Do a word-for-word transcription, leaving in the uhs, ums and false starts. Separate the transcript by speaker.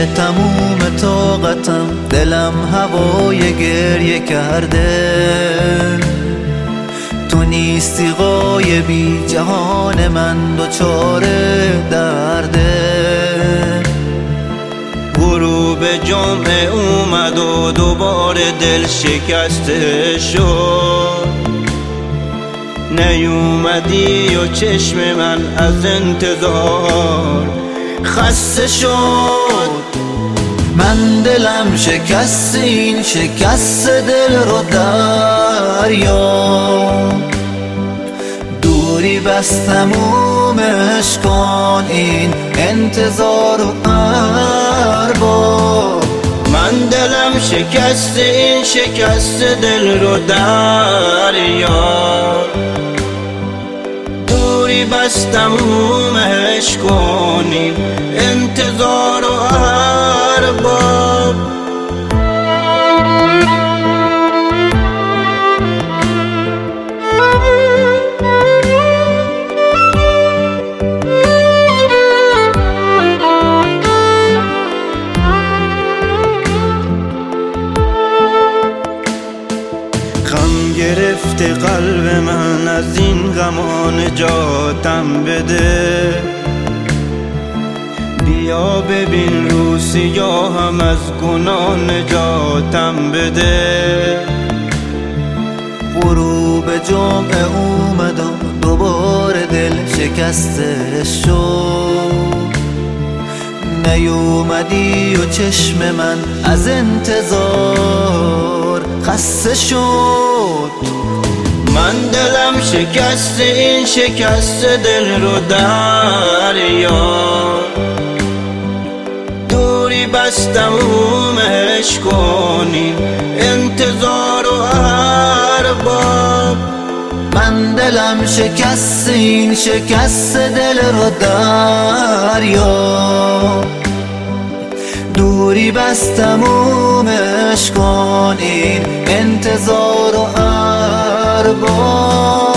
Speaker 1: تموم طاقتم، دلم هوای گریه کرده. تو نیستی غایبی، جهان من دچار درده.
Speaker 2: غروب جمعه اومد و دوباره دل شکسته شد. نیومدی و چشم من از انتظار خسته شد.
Speaker 1: من دلم شکست، این شکست دل رو دریاب. دوری بس تمومش کن، این انتظار و ارباب.
Speaker 2: من دلم شکست، این شکست دل رو دریاب. دوری بس تمومش کنیم، انتظار و ارباب. غم گرفته قلب من، از این غم نجاتم بده. بیا ببین رو سیاهم، از گناه نجاتم بده.
Speaker 1: غروب جمعه اومد و دوباره دل شکسته شد. نیومدی و چشم من از انتظار خسته شد.
Speaker 2: من دلم شکست، این شکست دل رو دریاب. دوری بس تمومش کنیم، انتظار و ارباب.
Speaker 1: من دلم شکست، این شکست دل رو دریاب. دوری بس تمومش کن، این انتظار و ارباب.